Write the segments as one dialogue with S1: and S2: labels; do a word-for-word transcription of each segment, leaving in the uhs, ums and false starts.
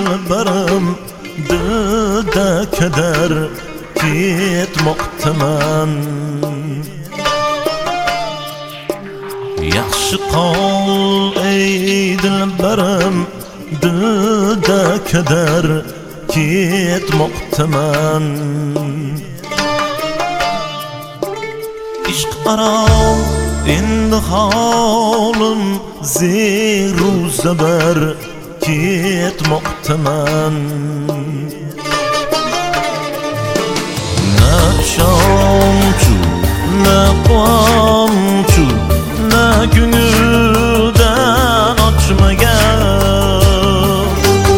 S1: dilberim dilde keder ketmoqtaman. Yaxshi qol ey dilberim dilde keder ketmoqtaman. İşq aro endi holim zeru zabar ketmoqtaman. Na shomchu na qomchu na ko'ngildan ochmagan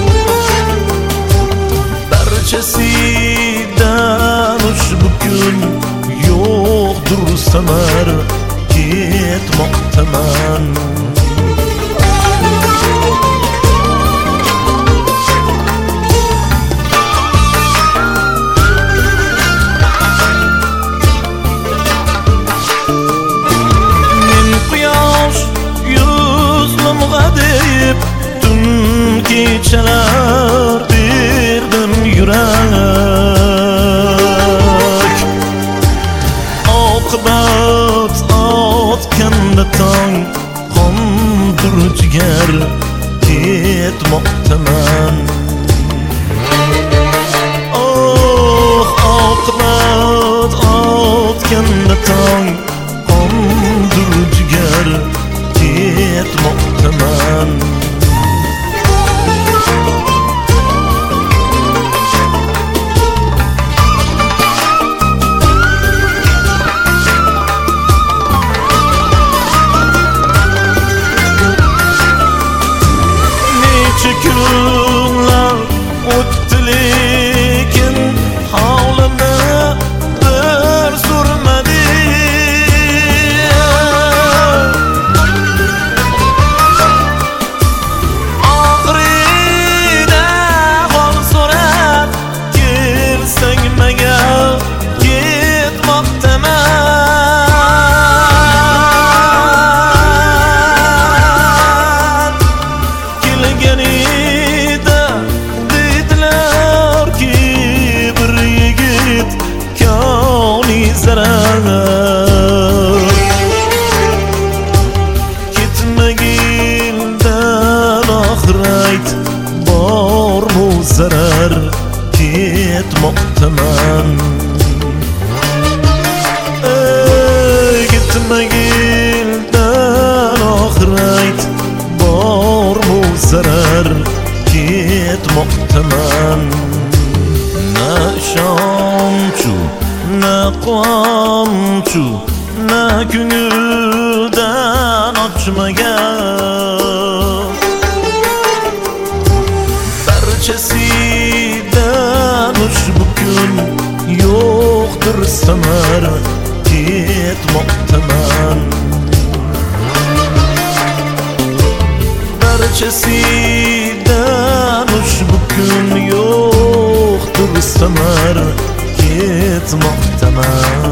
S1: barchasidan ushbu kun yo'qdir samar ketmoqtaman. Men quyosh yuzlimga deb tun kechalar berdim yurak. Oqibat otganda tong qondir jigar ketmoqtaman. Oh, oqibat otganda tong qondir jigar ketmoqtaman. Kunlar o'tdi lekin holimni bir surmadi. Oxirida hol so'rab kelsang menga ketmoqtaman. Kelganida dedilar ki bir yigit koni zarar. Ketmagildan oxir ayt bormu zarar ketmoqtaman. Ey ketmagildan oxir ayt bormu zarar ketmoqtaman. Na shomchu na qomchu na ko'ngildan ochmagan barchasidan ushbu kun yo'qdir samar ketmoqtaman. Barchasidan ushbu kun yo'qdir samar ketmoqtaman.